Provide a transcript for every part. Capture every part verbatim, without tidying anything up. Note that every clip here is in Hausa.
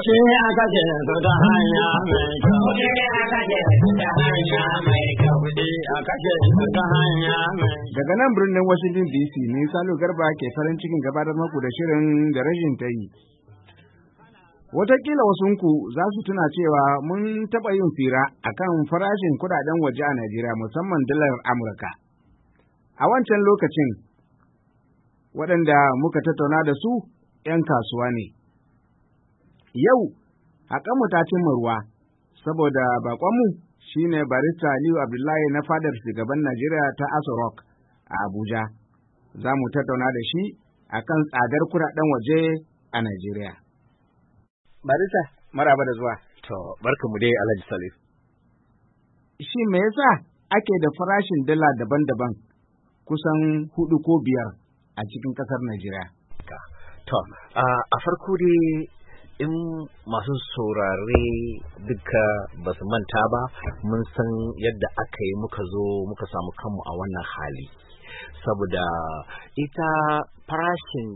Kuɗi aka ce su ta hanya mai kyau. Kuɗi aka ce su ta hanya mai kyau. Kuɗi aka ce su ta hanya mai kyau. Daga nan birnin Washington D C ne Salo Garba ke farin cikin gabatar muku da shirin da rashin ta yi. Wataƙila wasunku za su tuna cewa mun taɓa yin fira a kan farashin kuɗaɗen waje a Najeriya musamman dalar Amurka. A wancan lokacin, waɗanda muka tattauna da su ‘yan kasuwa ne. Yau, haƙanmu ta cimma ruwa, saboda baƙonmu shi ne barista Aliyu Abdullahi na fadar shugaban Najeriya ta Aso Rock a Abuja. Za mu tattauna da shi a kan tsadar kuɗaɗen waje a Najeriya. Barista, maraba da zuwa. To, barka mu dai Alhaji Salif. Shi me yasa ake da farashin dala daban-daban kusan hudu ko biyar a cikin ƙasar Najeriya? To, a farko dai in masu saurare duka ba su manta ba, mun san yadda aka yi muka zo muka samu kanmu a wannan hali. Saboda ita farashin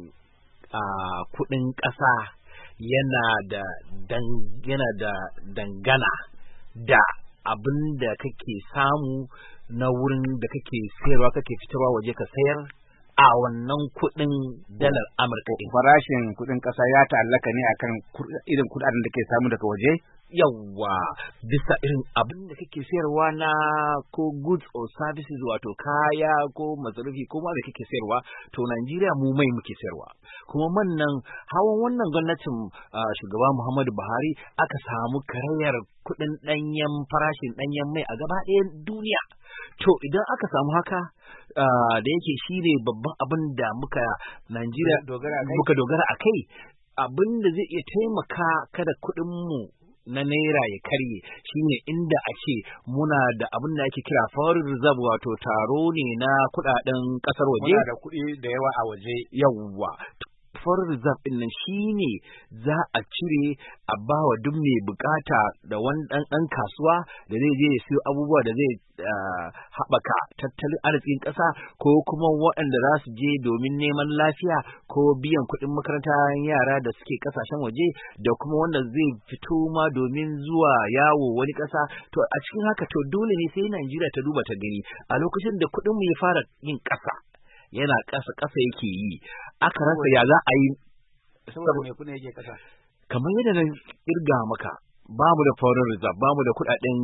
uh, kuɗin ƙasa yana da dan, yana da dangana da abin da kake samu na wurin da kake sayarwa kake fitarwa waje ka sayar a wannan kuɗin dalar Amurka. Farashin kuɗin ƙasa ya ta'allaka ne akan irin kuɗaɗen da ke samu daga waje? Yawwa, bisa irin abin da kake sayarwa na ko goods or services, wato kaya ko masarufi ko ma da kake sayarwa. To Najeriya mu mai muke sayarwa, kuma man nan hawan wannan gwamnatin uh, shugaba Muhammadu Buhari aka samu karayar kuɗin ɗanyen farashin ɗanyen mai a gaba ɗayan duniya. To idan aka samu haka uh, da yake shi ne babban abin da muka Najeriya muka dogara a kai, abin da zai iya taimaka kada kuɗinmu na naira ya karye shine inda a ce muna da abin da ake kira foreign reserve, wato taro ne na kuɗaɗen ƙasar waje. Muna da kuɗi da yawa a waje. Yawwa. Foreign reserve ɗin nan shine za a cire a bawa duk mai bukata da wani ɗan ɗan kasuwa da zai je ya siyo abubuwa da zai haɓaka tattalin arzikin ƙasa, ko kuma waɗanda za su je domin neman lafiya ko biyan kuɗin makaranta yara da suke ƙasashen waje, da kuma wanda zai fito ma domin zuwa yawo wani ƙasa. To a cikin haka to dole ne sai Najeriya ta duba ta gani a lokacin da kuɗin mu ya fara yin ƙasa, yana ƙasa ƙasa yake yi, aka rasa ya za a yi. Saboda me kuna yake ƙasa? Kamar yadda na kirga maka, babu da foreign reserve, babu da kuɗaɗen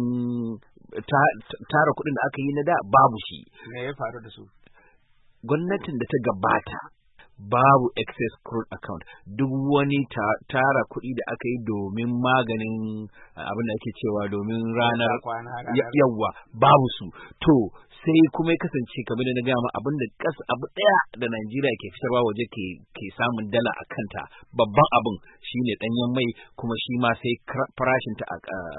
tara kuɗin da aka yi na da, babu shi. Me ya faru da su? Gwamnatin da ta gabata babu excess crude account, duk wani tara kuɗi da aka yi domin maganin abin da ake cewa domin ranar yawwa babu su. To sai kuma ya kasance kamar da na gama abin da kas abu ɗaya da Najeriya ke fitarwa waje ke ke samun dala a kanta, babban abin shine ɗanyen mai, kuma shi ma sai farashin ta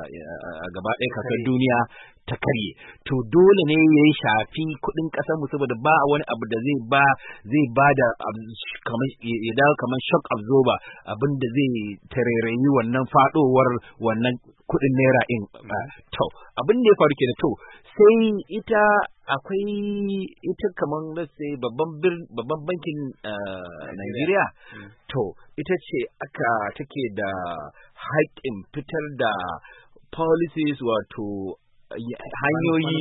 a gaba ɗaya kasar duniya ta karye. To dole ne ya yi shafi kuɗin ƙasar mu, saboda ba wani abu da zai ba zai ba da kamar ya dawo kamar shock absorber, abin da zai tarairayi wannan faɗowar wannan kuɗin naira in. To abin da ya faru kenan. To sai ita akwai ita kamar let's say babban babban bankin Najeriya, to ita ce aka take da haƙƙin fitar da policies, wato hanyoyi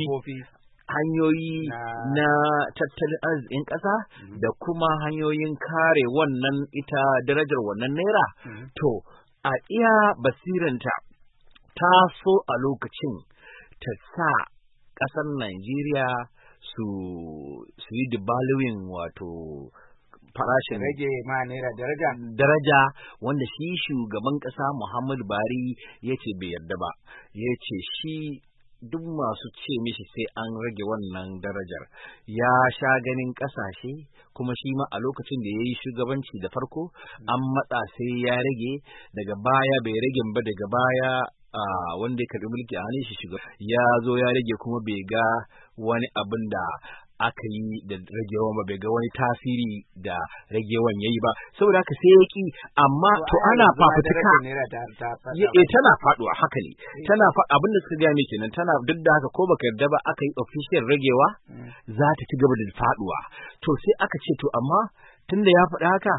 hanyoyi na tattalin arzikin ƙasa da kuma hanyoyin kare wannan ita darajar wannan naira. To a iya basiranta ta so a lokacin ta sa ƙasar Najeriya su su yi devaluing, wato farashin rage ma naira daraja daraja wanda shi shugaban ƙasa Muhammadu Buhari ya ce bai yarda ba. Ya ce shi duk masu ce mishi sai an rage wannan darajar ya sha ganin ƙasashe, kuma shi ma a lokacin da ya yi shugabanci da farko an matsa sai ya rage, daga baya bai rage ba, daga baya Uh, wanda ya karɓi mulki a hannun shi shiga ya zo ya rage, kuma bai ga wani abin da aka yi da ragewan ba, bai ga wani tasiri da ragewan yayi ba, saboda haka sai ya ki. Amma to ana fafutuka eh tana faduwa, haka ne tana abin da suka gaya kenan, tana duk da haka ko baka yarda ba aka yi official ragewa za ta ci gaba da faduwa. To sai aka ce to amma tunda ya faɗi haka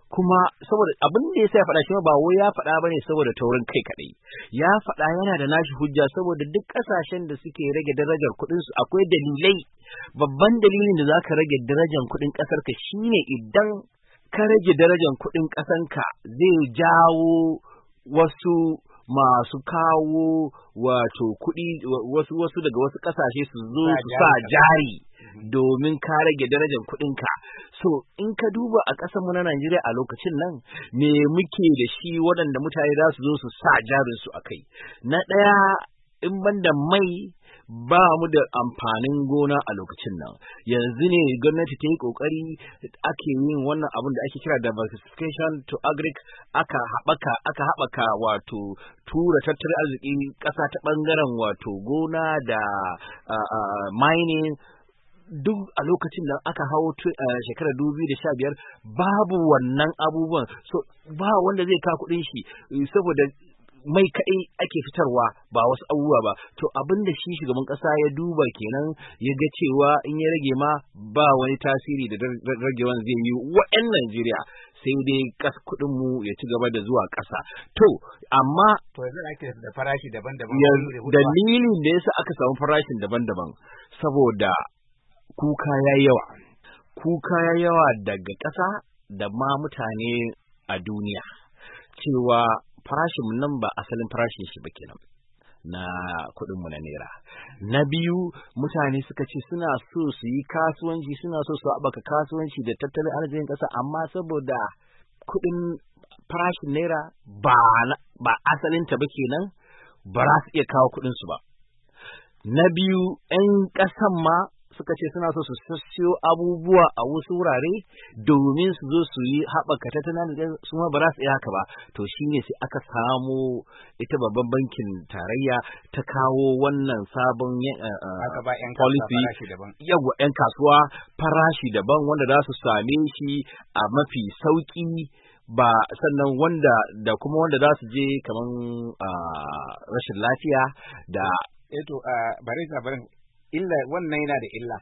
kuma saboda abin da yasa ya faɗa shi ba wai ya faɗa bane saboda taurin kai kadai, ya faɗa yana da nashi hujja saboda duk ƙasashen da suke rage darajar kuɗin su akwai dalilai. Babban dalilin da zaka rage darajar kuɗin ƙasar ka shine idan ka rage darajar kuɗin ƙasar ka zai jawo wasu masu kawo wato kuɗi wasu wasu daga wasu ƙasashe su zo su sa jari domin ka rage darajar kuɗinka. So in ka duba a ƙasar mu na Najeriya a lokacin nan me muke da shi waɗanda mutane za su zo su sa jarin su akai. Na ɗaya in banda mai ba mu da amfanin gona a lokacin nan. Yanzu ne gwamnati ta yi ƙoƙari ake yin wannan abin da ake kira diversification to agric aka haɓaka aka haɓaka wato tura tattalin arziki ƙasa ta ɓangaren wato gona da uh, uh, mining. Duk a lokacin da aka hau shekarar dubu biyu da sha biyar babu wannan abubuwan, so ba wanda zai ka kuɗin shi saboda mai kaɗai ake fitarwa ba wasu abubuwa ba. To abin da shi shugaban ƙasa ya duba kenan ya ga cewa in ya rage ma ba wani tasiri da ragewan zai yi wa'yan Najeriya sai dai kas kuɗin mu ya ci gaba da zuwa ƙasa. To amma to yanzu ake da farashi daban-daban. Dalilin da yasa aka samu farashin daban-daban saboda kuka ya yawa, kuka ya yawa daga ƙasa da ma mutane a duniya cewa farashin nan ba asalin farashin shi ba kenan na kuɗinmu na naira. Na biyu mutane suka ce suna so su yi kasuwanci suna so su haɓaka kasuwanci da tattalin arzikin ƙasa amma saboda kuɗin farashin naira ba ba asalinta ba kenan ba za su iya kawo kuɗinsu ba. Na biyu 'yan ƙasan ma suka ce suna so su sassiyo abubuwa a wasu wurare domin su zo su yi haɓaka tattalin arzikin su ma ba za su yi haka ba. To shine sai aka samo ita babban bankin tarayya ta kawo wannan sabon policy yawa 'yan kasuwa farashi daban wanda za su same shi a mafi sauƙi ba sannan wanda da kuma wanda za su je kaman rashin lafiya da eto bare barin illa wannan yana da illa.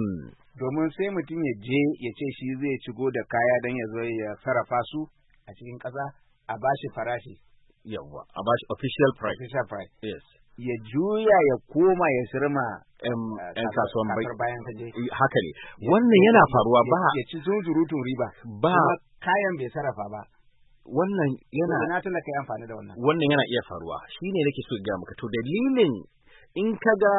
Domin sai mutum ya je ya ce shi zai shigo da kaya don ya zo ya sarrafa su a cikin ƙasa a bashi farashi. Yawwa, a bashi official price. Official price. Yes. Ya juya ya koma ya sirma ‘yan kasuwan bai. bayan ta je. Haka ne. Wannan yana faruwa ba. Ya ci zunzurutun riba. Ba. Kayan bai sarrafa ba. Wannan yana. Na talaka ya amfani da wannan. Wannan yana iya faruwa. Shi ne nake so ga maka. To dalilin in kaga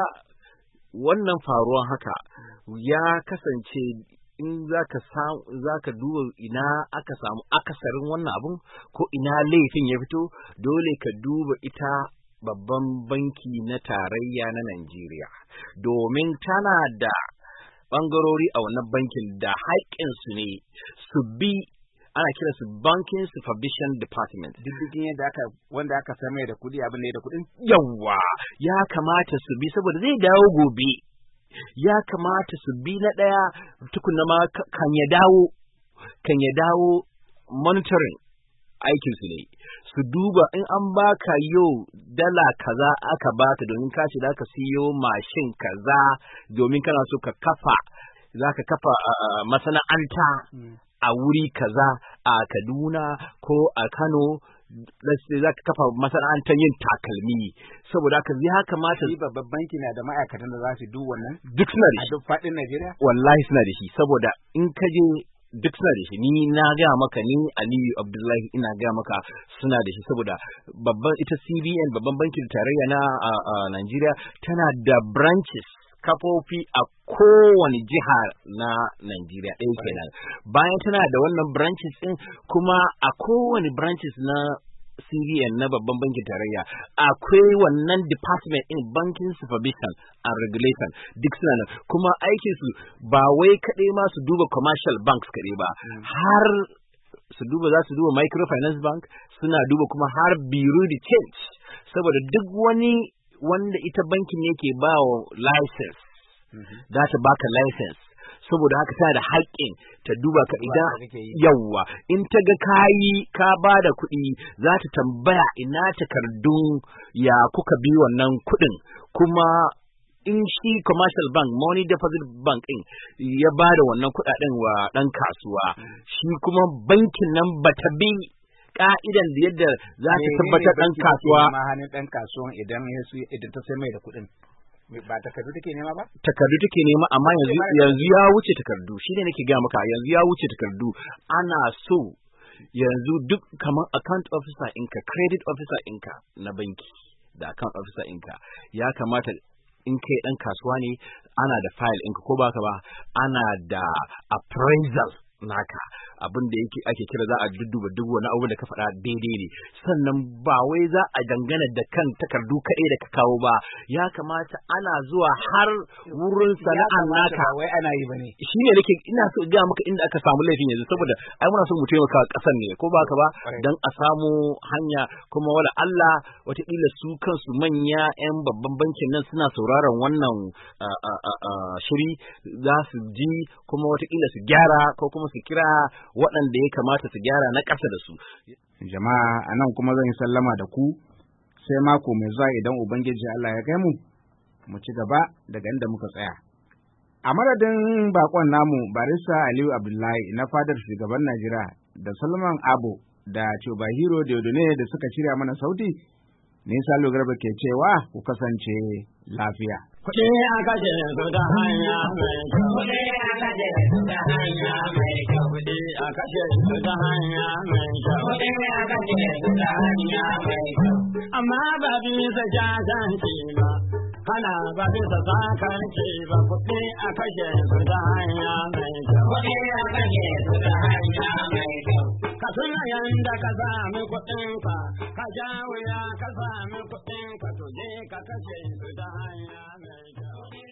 wannan faruwan haka ya kasance in zaka samu zaka duba ina aka samu akasarin wannan abun ko ina laifin ya fito dole ka duba ita babban banki na tarayya na Najeriya domin tana da bangarori a wannan bankin da haƙƙin su ne su bi ana kira su banking supervision department diddigin yadda aka wanda aka same da kudi abin ne da kudin yawa ya kamata su bi saboda zai dawo gobe ya kamata su bi na daya tukunna ma kan ya dawo kan ya dawo monitoring aikin su ne su duba in an baka yau dala kaza aka baka domin ka ce zaka siyo mashin kaza domin kana so ka kafa zaka kafa uh, masana'anta mm. a wuri kaza a Kaduna ko a Kano sai za ka kafa masana'antar yin takalmi saboda haka zai haka mata shi babban banki na da ma'aikatan da za su duk wannan duk suna da shi a duk faɗin Najeriya wallahi suna da shi saboda in ka je duk suna da shi ni na ga maka ni Aliyu Abdullahi ina ga maka suna da shi saboda babban ita C B N babban bankin tarayya na Najeriya tana da branches kafofi a kowane jiha na Najeriya ɗaya kenan. Bayan tana da wannan branches ɗin kuma a kowane branches na C B N na babban bankin tarayya akwai wannan department in banking supervision and regulation duk suna nan kuma aikin su ba wai kaɗai ma su duba commercial banks kaɗai ba mm. har su duba za su duba microfinance bank suna duba kuma har bureau de change saboda duk wani wanda ita bankin yake ba wa license za ta baka license saboda haka tana da haƙƙin ta duba ka idan yawwa in ta ga kayi ka ba da kuɗi za ta tambaya ina takardun ya kuka bi wannan kuɗin kuma in shi commercial bank money deposit bank din ya ba da wannan kuɗaɗen wa ɗan kasuwa shi kuma bankin nan bata bi ka'idan da yadda za ta tabbatar ɗan kasuwa ma hannun ɗan kasuwan idan ya su idan ta sai mai da kuɗin ba takardu take nema ba takardu take nema amma yanzu yanzu ya wuce takardu shine nake ga maka yanzu ya wuce takardu ana so yanzu duk kamar account officer inka credit officer inka na banki da account officer inka ya kamata in kai dan kasuwa ne ana da file inka ko baka ba ana da appraisal naka abin da yake ake kira za a dudduba duk wani abu da ka faɗa daidai ne sannan ba wai za a dangana da kan takardu kaɗai da ka kawo ba ya kamata ana zuwa har wurin sana'an naka wai ana yi bane shi ne nake ina so ga maka inda aka samu laifin yanzu saboda ai muna so mu taimaka ƙasar ne ko baka ba dan a samu hanya kuma wala Allah wataƙila su kansu manya 'yan babban bankin nan suna sauraron wannan shiri za su ji kuma wataƙila su gyara ko kuma su kira waɗanda ya kamata su gyara na ƙasa da su. Jama'a a nan kuma zan yi sallama da ku sai mako mai zuwa idan Ubangiji Allah ya kai mu, mu ci gaba daga inda muka tsaya. A madadin bakon namu Barista Aliyu Abdullahi na fadar shugaban Najeriya da Salman Abo da Chubahiro Diodone da suka shirya mana sauti, ne Salo Garba ke cewa ku kasance lafiya. Kuɗi a kashe su ta hanya mai kyau. Kuɗi a kashe su ta hanya mai kyau. Kuɗi a kashe su ta hanya mai kyau. Kuɗi a kashe su ta hanya mai kyau. Amma ba bisa jajanci ba, kana ba bisa sakarci ba. Kuɗi a kashe su ta hanya mai kyau. Kuɗi a kashe su ta hanya mai kyau. Ka tuna yanda ka sami kuɗinka, ka ja wuya ka sami kuɗinka.